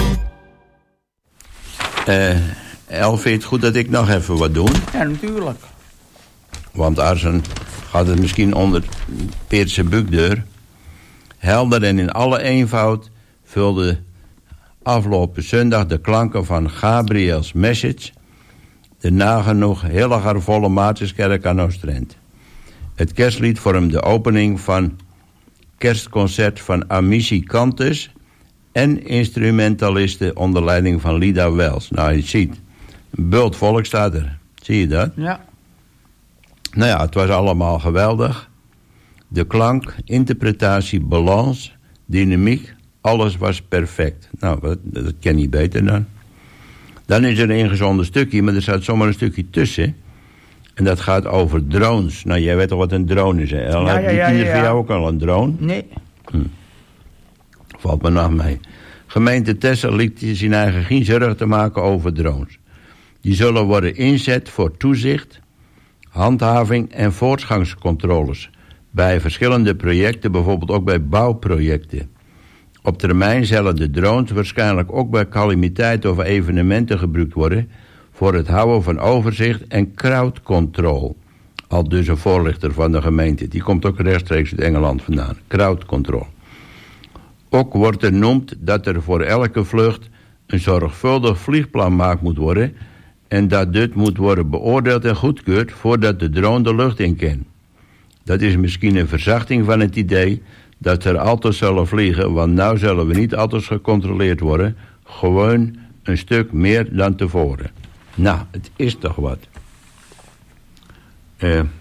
Uh, El, vind je het goed dat ik nog even wat doe? Ja, natuurlijk. Want Arsen gaat het misschien onder Peertse Bukdeur. Helder en in alle eenvoud vulde afgelopen zondag de klanken van Gabriel's Message de nagenoeg heel volle Maartenskerk aan Oostrent. Het kerstlied vormt de opening van kerstconcert van Amici Cantus en instrumentalisten onder leiding van Lida Wells. Nou, je ziet, een bult volk staat er. Zie je dat? Ja. Nou ja, het was allemaal geweldig. De klank, interpretatie, balans, dynamiek, alles was perfect. Nou, dat, dat ken je beter dan. Dan is er een ingezonden stukje, maar er staat zomaar een stukje tussen. En dat gaat over drones. Nou, jij weet toch wat een drone is, hè? El, ja, ja, ja, die ja, ja. voor jou ook al een drone? Nee. Hm. Valt me nog mee. Gemeente Texel liet zijn eigen geen zorgen te maken over drones. Die zullen worden inzet voor toezicht, handhaving en voortgangscontroles bij verschillende projecten, bijvoorbeeld ook bij bouwprojecten. Op termijn zullen de drones waarschijnlijk ook bij calamiteiten of evenementen gebruikt worden voor het houden van overzicht en crowd control. Al dus een voorlichter van de gemeente. Die komt ook rechtstreeks uit Engeland vandaan. Crowd control. Ook wordt er genoemd dat er voor elke vlucht een zorgvuldig vliegplan gemaakt moet worden en dat dit moet worden beoordeeld en goedkeurd voordat de drone de lucht in kan. Dat is misschien een verzachting van het idee dat er altijd zullen vliegen, want nou zullen we niet altijd gecontroleerd worden, gewoon een stuk meer dan tevoren. Nou, het is toch wat. Eh... Uh.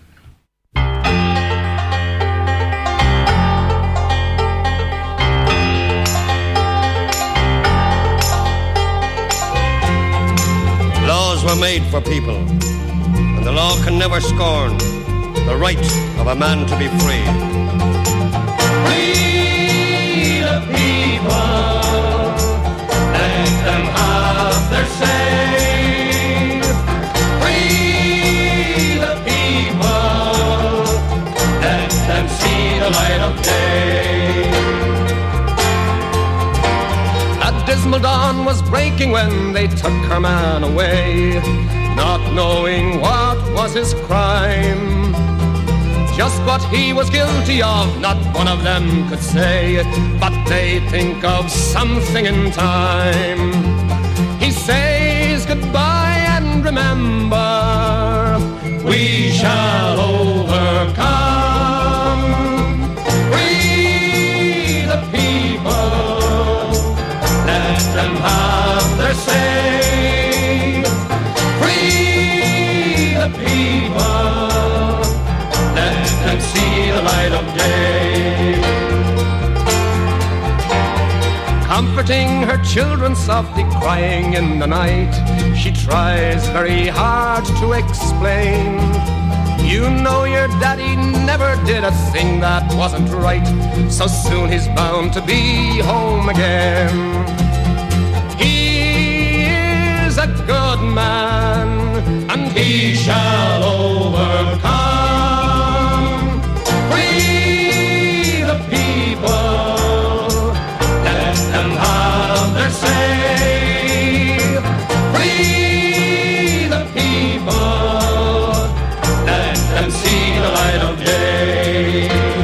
Laws were made for people, and the law can never scorn the right of a man to be free. We the people, let them have their say. We the people, let them see the light of day. That dismal dawn was breaking when they took her man away. not knowing what was his crime. Just what he was guilty of, not one of them could say, but they think of something in time. He says goodbye and remember, we shall overcome. Free the people, let them have their say. Free the people, let them see the light of day. Comforting her children softly crying in the night, she tries very hard to explain. You know your daddy never did a thing that wasn't right, so soon he's bound to be home again. He is a good man, and he shall overcome. Free the people, let them have their say. Free the people, let them see the light of day.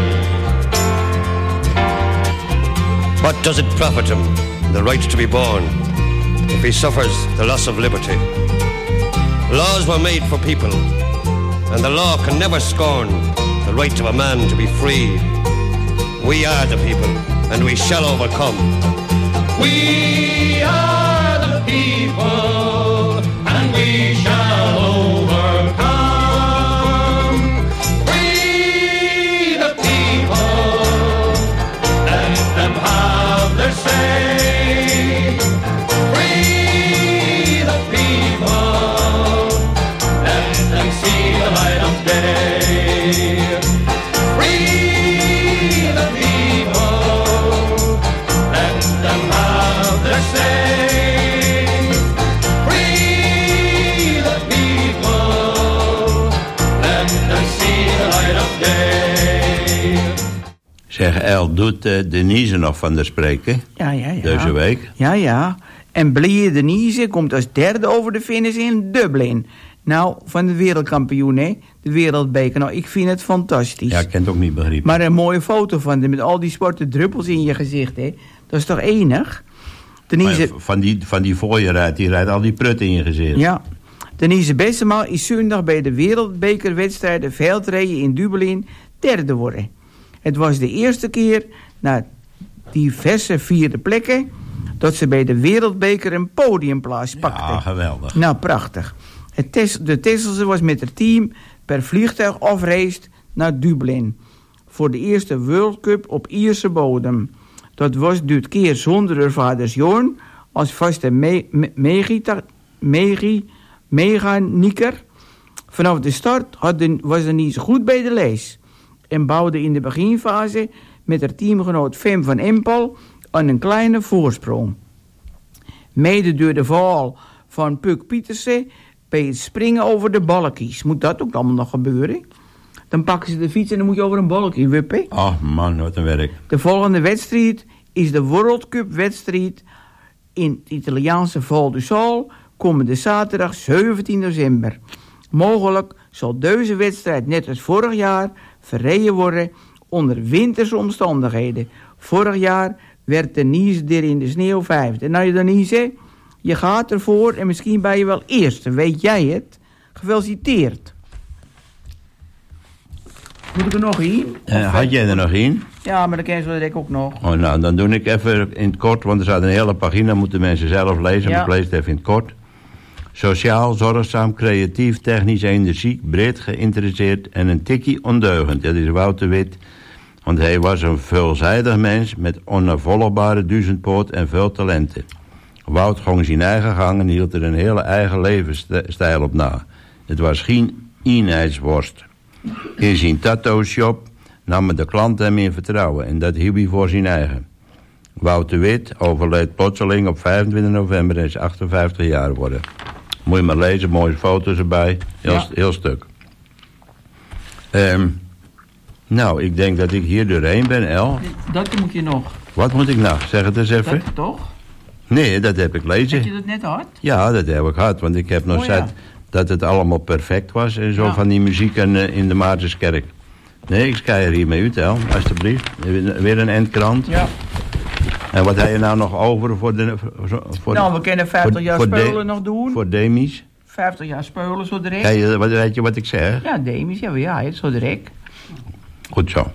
What does it profit him, the right to be born, if he suffers the loss of liberty? Laws were made for people, and the law can never scorn the right of a man to be free. We are the people, and we shall overcome. We are the people, and we shall overcome. Free the people, let them have their say. Free the people, let them see the light of day. Free the people, let them have their say. Free the people, let them see the light of day. Zeg, El, doet uh, Denise nog van de spreken? Ja, ja, ja. Deze week? Ja, ja. En Blie Denise komt als derde over de finish in Dublin. Nou, van de wereldkampioen, hè. De wereldbeker. Nou, ik vind het fantastisch. Ja, ik kan het ook niet begrijpen. Maar een mooie foto van de, met al die zwarte druppels in je gezicht, hè. Dat is toch enig? Denise... Maar van die, van die voor je rijdt, die rijdt al die prut in je gezicht. Ja. Denise Bessema is zondag bij de wereldbekerwedstrijden veldrijden in Dublin derde worden. Het was de eerste keer na diverse vierde plekken dat ze bij de wereldbeker een podiumplaats pakte. Ja, geweldig. Nou, prachtig. Het tes- de Tesselse was met haar team per vliegtuig afreisd naar Dublin voor de eerste World Cup op Ierse bodem. Dat was dit keer zonder haar vaders Jorn als vaste me- me- megita- megi- mechanieker. Vanaf de start had de, was er niet zo goed bij de lees en bouwde in de beginfase met haar teamgenoot Fem van Empel aan een kleine voorsprong. Mede door de val van Puk Pietersen bij het springen over de balkies. Moet dat ook allemaal nog gebeuren? Dan pakken ze de fiets en dan moet je over een balkje wippen. Oh man, wat een werk. De volgende wedstrijd is de World Cup wedstrijd in het Italiaanse Val du Sal komende zaterdag zeventien december. Mogelijk zal deze wedstrijd net als vorig jaar verreden worden onder winterse omstandigheden. Vorig jaar werd Denise er in de sneeuw vijfde. Nou, Denise, je gaat ervoor en misschien ben je wel eerste. Weet jij het? Gefeliciteerd. Moet ik er nog in? Uh, had jij er nog in? Ja, maar dan ken je zo direct ook nog. Oh, nou, dan doe ik even in het kort, want er staat een hele pagina, moeten mensen zelf lezen. Ja. Maar ik lees het even in het kort. Sociaal, zorgzaam, creatief, technisch, energiek, breed geïnteresseerd en een tikkie ondeugend. Dat is Wouter Wit, want hij was een veelzijdig mens met onafvolgbare duizendpoot en veel talenten. Wout ging zijn eigen gang en hield er een hele eigen levensstijl op na. Het was geen eenheidsworst. In zijn tattoo-shop namen de klanten hem in vertrouwen en dat hield hij voor zijn eigen. Wouter Wit overleed plotseling op vijfentwintig november en is achtenvijftig jaar geworden. Moet je maar lezen, mooie foto's erbij, heel, Ja. heel stuk. Um, nou, ik denk dat ik hier doorheen ben, El. Dat moet je nog. Wat moet ik nou? Zeg het eens even. Dat toch? Nee, dat heb ik lezen. Heb je dat net gehad? Ja, dat heb ik gehad, want ik heb nog Oh, zat ja. dat het allemaal perfect was en zo Ja. van die muziek in, uh, in de Maartenskerk. Nee, ik ga er hier mee uittellen, alstublieft. Weer een endkrant. Ja. En wat heb je nou nog over voor de... Voor, voor Nou, we kunnen vijftig voor, jaar voor speulen de, nog doen. Voor Demies. vijftig jaar speulen zo direct. Ga je, wat, weet je wat ik zeg? Ja, Demis, ja, ja, het zo direct. Goed zo.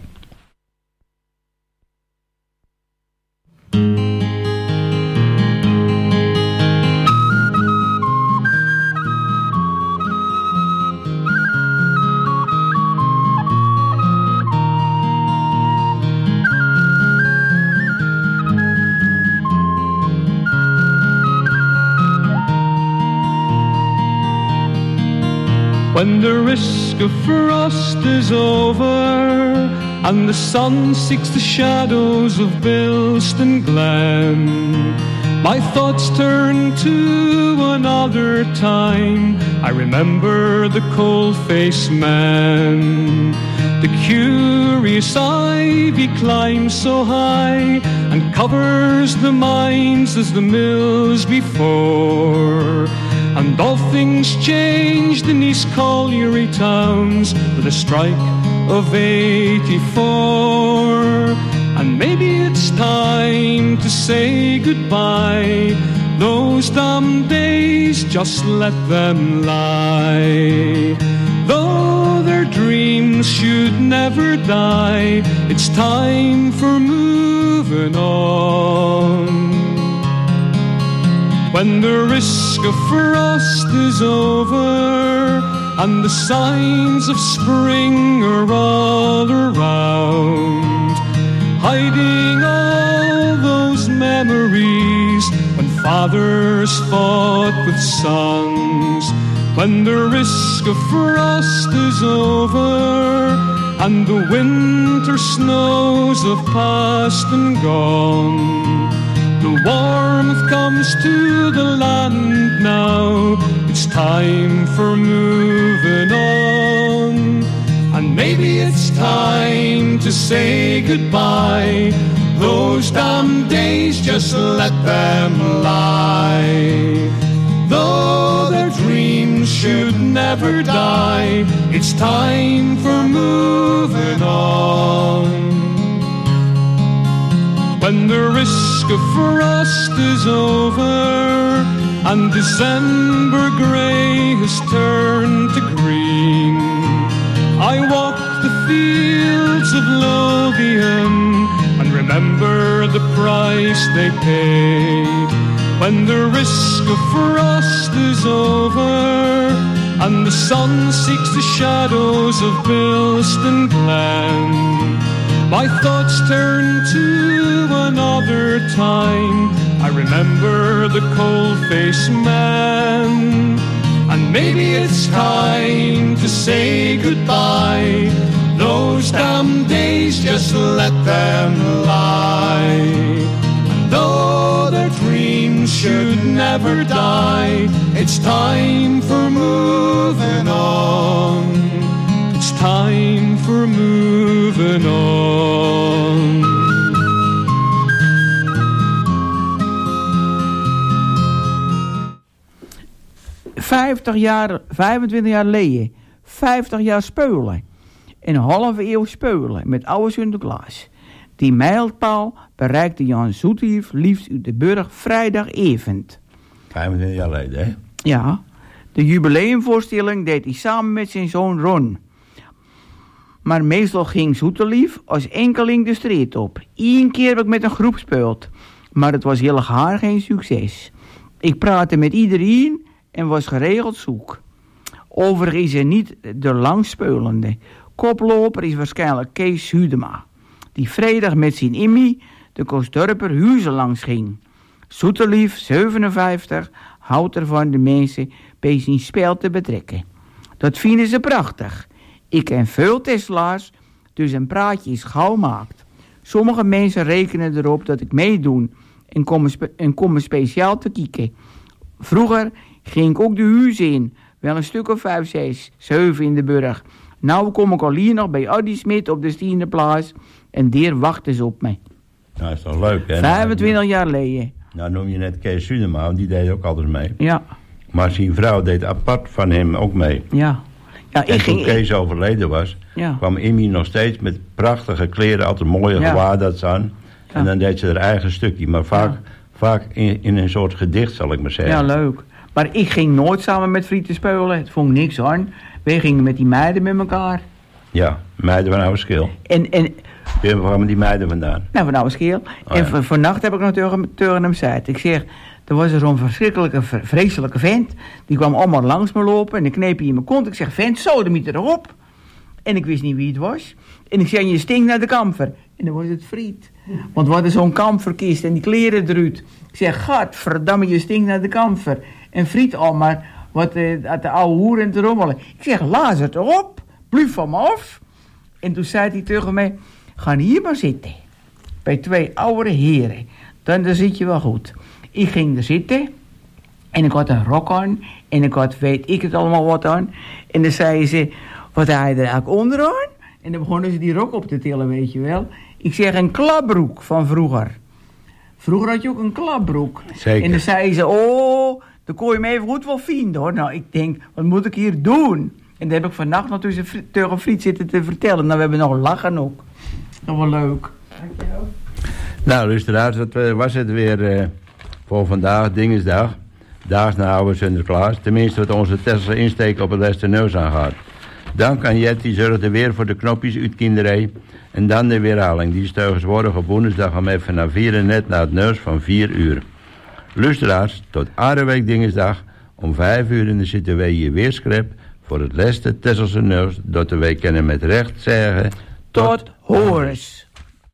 When the risk of frost is over and the sun seeks the shadows of Bilston Glen, my thoughts turn to another time. I remember the cold-faced man. The curious ivy climbs so high and covers the mines as the mills before. And all things changed in these colliery towns with a strike of eighty-four. And maybe it's time to say goodbye. Those damn days, just let them lie. Though their dreams should never die, it's time for moving on. When the risk of frost is over and the signs of spring are all around, hiding all those memories when fathers fought with sons. When the risk of frost is over and the winter snows have passed and gone, the warmth comes to the land now. It's time for moving on. And maybe it's time to say goodbye. Those damn days, just let them lie. Though their dreams should never die, it's time for moving on. When the risk of frost is over and December grey has turned to green, I walk the fields of Lothian and remember the price they paid. When the risk of frost is over and the sun seeks the shadows of Bilston Glen, my thoughts turn to another time. I remember the cold-faced man. And maybe it's time to say goodbye. Those damn days, just let them lie. And though their dreams should never die, it's time for moving on. It's time for moving on. vijftig jaar, vijfentwintig jaar geleden, vijftig jaar speulen. Een halve eeuw speulen met oude Sinterklaas. Die mijlpaal bereikte Jan Zoetief liefst uit de burg vrijdagavond. vijfentwintig jaar geleden, hè? Ja, de jubileumvoorstelling deed hij samen met zijn zoon Ron. Maar meestal ging Zoetelief als enkeling de street op. Eén keer heb ik met een groep gespeeld, maar het was heel haar geen succes. Ik praatte met iedereen en was geregeld zoek. Overigens is er niet de langspelende. Koploper is waarschijnlijk Kees Hudema, die vrijdag met zijn Immi de Koosdorper huizen langs ging. Zoetelief, zevenenvijftig, houdt ervan de mensen bij zijn spel te betrekken. Dat vinden ze prachtig. Ik ken veel Tesla's, dus een praatje is gauw maakt. Sommige mensen rekenen erop dat ik meedoe en komen, spe- en komen speciaal te kijken. Vroeger ging ik ook de huizen in, wel een stuk of vijf, zes, zeven in de burg. Nou kom ik al hier nog bij Addy Smit op de stiende plaats en daar wachten ze op mij. Nou, is toch leuk, hè? vijfentwintig jaar geleden. Nou noem je net Kees Sunema, want die deed ook altijd mee. Ja. Maar zijn vrouw deed apart van hem ook mee. Ja. Ja, en ik toen ging, Kees ik... overleden was, ja. kwam Immy nog steeds met prachtige kleren, altijd mooie ja. gewaad aan. Ja. En dan deed ze haar eigen stukje, maar vaak, ja. vaak in, in een soort gedicht, zal ik maar zeggen. Ja, leuk. Maar ik ging nooit samen met Friet te spelen. Het vond ik niks aan. Wij gingen met die meiden met elkaar. Ja, meiden van Oude Schil. En, en... Waar kwamen die meiden vandaan? Nou, van Oude Schil. Oh, en ja. vannacht heb ik nog tegen, tegen hem gezegd. Ik zeg, er was er zo'n verschrikkelijke, vreselijke vent. Die kwam allemaal langs me lopen en ik kneep hij in mijn kont. Ik zeg, vent, sodemieter erop. En ik wist niet wie het was. En ik zei, je stinkt naar de kamfer. En dan was het Friet. Want we hadden zo'n kamferkist en die kleren eruit. Ik zeg, gadverdamme, je stinkt naar de kamfer. En Friet al maar, wat uh, uit de oude hoer en te rommelen. Ik zeg, laat het erop. Bluf van me af. En toen zei hij tegen mij, ga hier maar zitten. Bij twee oude heren. Dan, dan zit je wel goed. Ik ging er zitten. En ik had een rok aan. En ik had, weet ik het allemaal wat aan. En dan zei ze, wat had je er eigenlijk onderaan? En dan begonnen ze die rok op te tillen, weet je wel. Ik zeg, een klapbroek van vroeger. Vroeger had je ook een klapbroek. Zeker. En dan zei ze, oh, dan kon je me even goed wel vinden, hoor. Nou, ik denk, wat moet ik hier doen? En dat heb ik vannacht nog tussen tegen Friet zitten te vertellen. Nou, we hebben nog lachen ook. Dat was leuk. Dankjewel. Nou, luisteraars, dat was het weer uh, voor vandaag, Dingesdag. Daags na oude Sinterklaas. Tenminste wat onze Tesselse insteek op het Lesterneus aangaat. Dan kan Jet, die zorgde weer voor de knopjes uit kinderij. En dan de weerhaling. Die steugens worden op woensdag om even naar vieren net naar het neus van vier uur. Luisteraars, tot aarde week Dingesdag. Om vijf uur in de zitten wij hier weer script voor het leste Tesselse neus. Dat de wij kennen met recht zeggen. Tot, tot horens.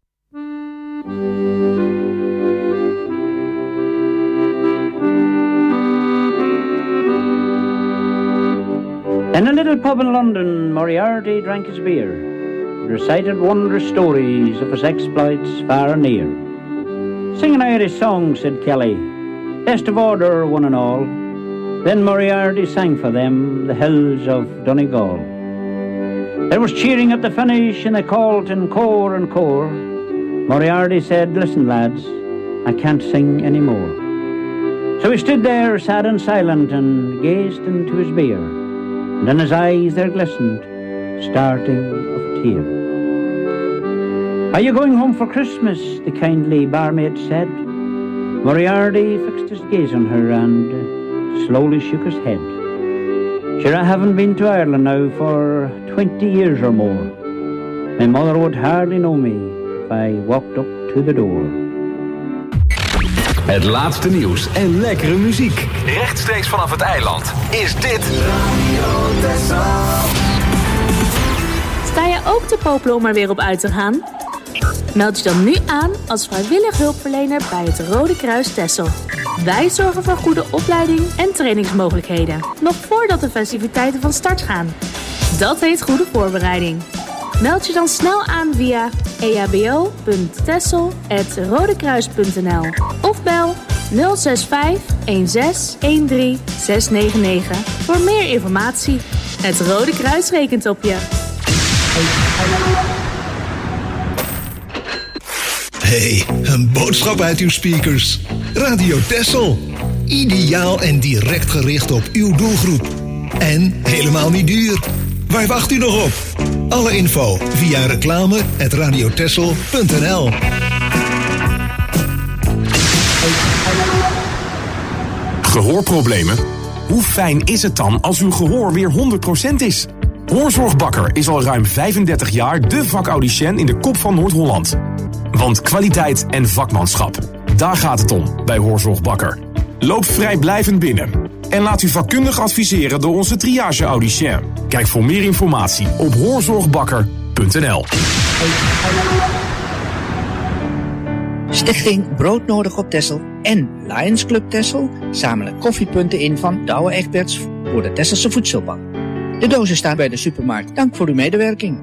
In a little pub in London, Moriarty drank his beer, recited wondrous stories of his exploits far and near. Sing an Irish song, said Kelly, best of order one and all. Then Moriarty sang for them the hills of Donegal. There was cheering at the finish and they called in core and core. Moriarty said, listen lads, I can't sing any more. So he stood there sad and silent and gazed into his beer. And in his eyes there glistened, starting of tear. Are you going home for Christmas? The kindly barmaid said. Moriarty fixed his gaze on her and slowly shook his head. Sure, I haven't been to Ireland now for twenty years or more. My mother would hardly know me if I walked up to the door. Het laatste nieuws en lekkere muziek. Rechtstreeks vanaf het eiland is dit Radio Texel. Sta je ook te popelen om er weer op uit te gaan? Meld je dan nu aan als vrijwillig hulpverlener bij het Rode Kruis Texel. Wij zorgen voor goede opleiding en trainingsmogelijkheden. Nog voordat de festiviteiten van start gaan. Dat heet goede voorbereiding. Meld je dan snel aan via e h b o punt texel apenstaartje rodekruis punt n l of bel nul zes vijf een zes een drie zes negen negen voor meer informatie. Het Rode Kruis rekent op je. Hey, een boodschap uit uw speakers. Radio Texel. Ideaal en direct gericht op uw doelgroep. En helemaal niet duur. Waar wacht u nog op? Alle info via reclame at radiotexel punt n l. Gehoorproblemen? Hoe fijn is het dan als uw gehoor weer honderd procent is? Hoorzorg Bakker is al ruim vijfendertig jaar de vakaudiënt in de kop van Noord-Holland. Want kwaliteit en vakmanschap, daar gaat het om bij Hoorzorg Bakker. Loop vrijblijvend binnen en laat u vakkundig adviseren door onze triage-audicien. Kijk voor meer informatie op hoorzorgbakker punt n l. Stichting Broodnodig op Texel en Lions Club Texel zamelen koffiepunten in van Douwe Egberts voor de Tesselse voedselbank. De dozen staan bij de supermarkt. Dank voor uw medewerking.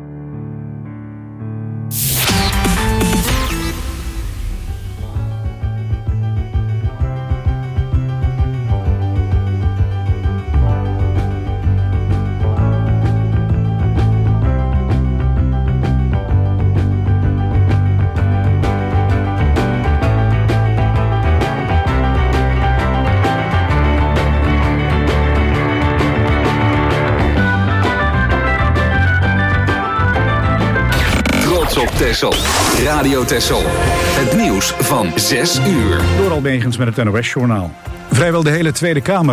Texel. Radio Texel. Het nieuws van zes uur. Door Albegens met het N O S-journaal. Vrijwel de hele Tweede Kamer